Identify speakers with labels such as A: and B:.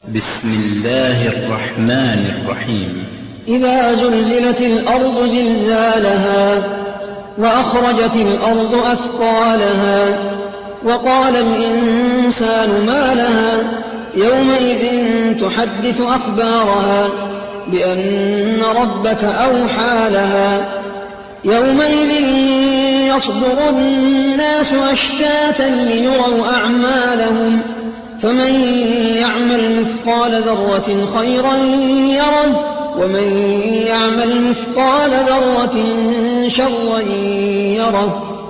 A: بسم الله الرحمن الرحيم.
B: إذا زلزلت الأرض زلزالها وأخرجت الأرض أثقالها وقال الإنسان ما لها يومئذ تحدث أخبارها بأن ربك أوحى لها يومئذ يصدر الناس أشتاتا ليروا أعمالهم فمن يعمل مثقال ذرة خيرا يره ومن يعمل مثقال ذرة شرا يره